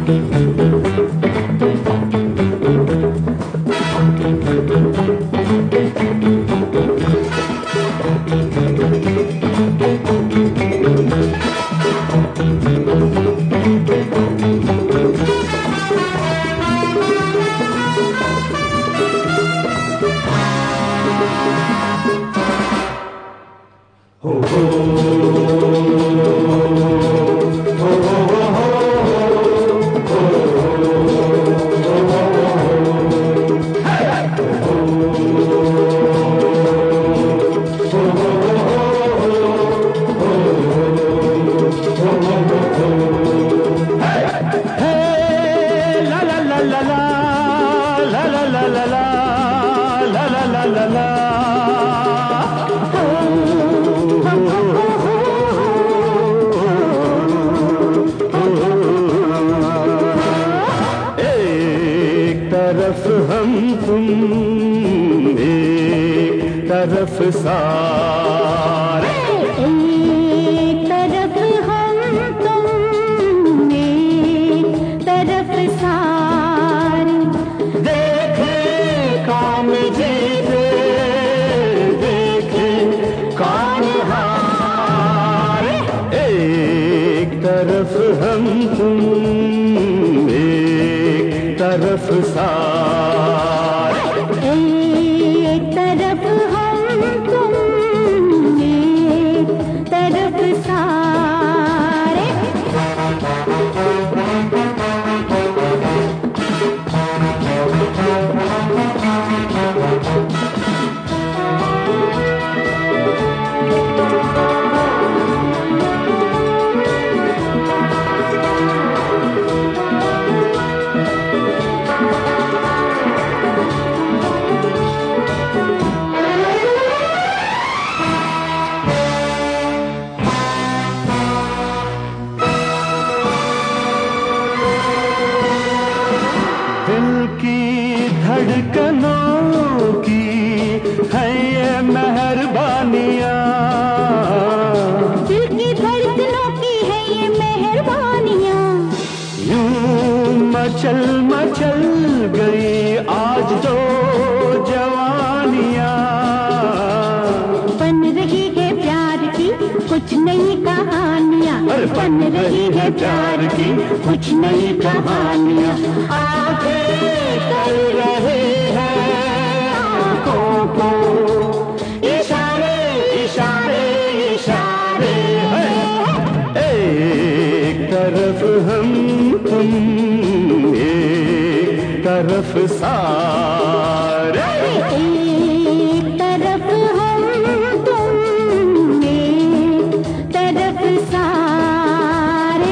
तरफ सारे, एक तरफ हम तुम, एक तरफ सारे। देखे काम जीते, देखे कौन हारे। एक तरफ हम तुम, एक तरफ सारे। एक तरफ हम तुम, एक तरफ सारे। धड़कनों की है ये मेहरबानियाँ, दिल की धड़कनों की है ये मेहरबानियाँ। यूं मचल मचल गई आज जो जवानियाँ, बन रही है प्यार की कुछ नई कहानियाँ, बन रही है प्यार की कुछ नई कहानियाँ। आगे कर रहे हैं आँखों को इशारे इशारे इशारे हैं। एक तरफ हम तुम, एक तरफ सारे। एक तरफ हम तुम, एक तरफ सारे।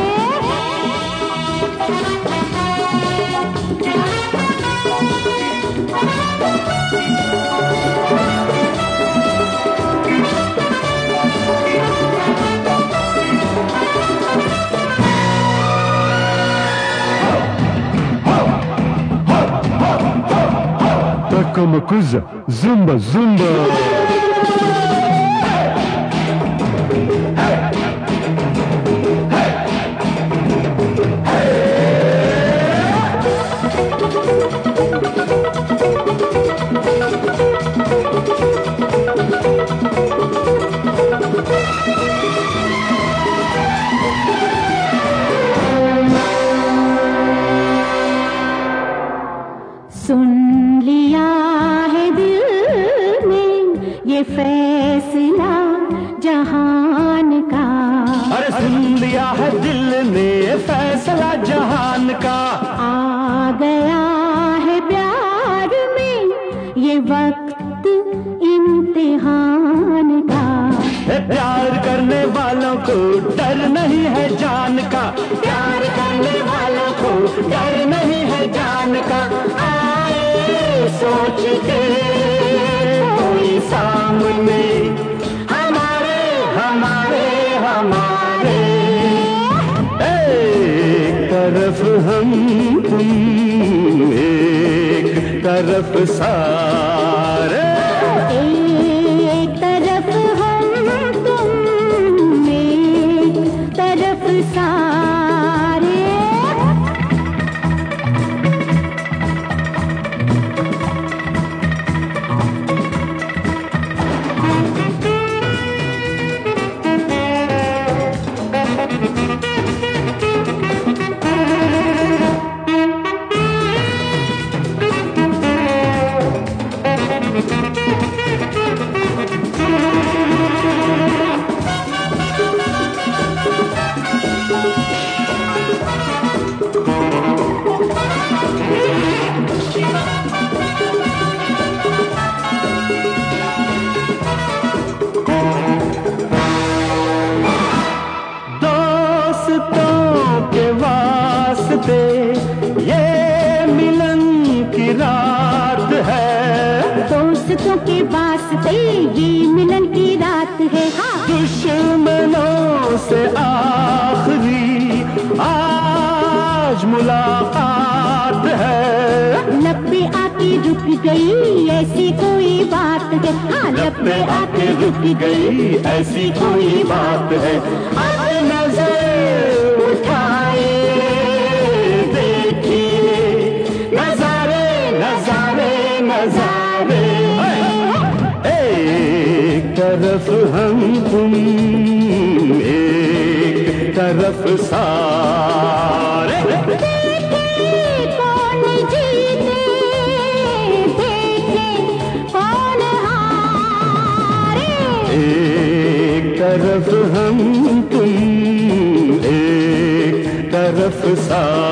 Taca uma coisa, zumba, zumba. सुन लिया है दिल ने ये फैसला जहान का। अरे सुन लिया है दिल ने फैसला जहान का। आ गया है प्यार में ये वक्त इम्तिहान का। प्यार करने वालों को डर नहीं है जान का, प्यार करने वालों को डर नहीं है जान का। आए सोच के कोई सामने हमारे हमारे हमारे। एक तरफ हम तुम, एक तरफ सारे। एक तरफ हम तुम, एक तरफ सारे। वास्ते ये मिलन की रात है। हाँ दुश्मनों से आखिरी आज मुलाकात है। लब पे आके रुक गई ऐसी कोई बात है। हाँ लब पे आके रुक गई ऐसी कोई बात है। अब नजर उठाए देखिए नजारे नजारे नजारे। एक तरफ हम तुम एक तरफ सारे। कौन जीते देखे कौन हारे। एक तरफ हम तुम एक तरफ सारे।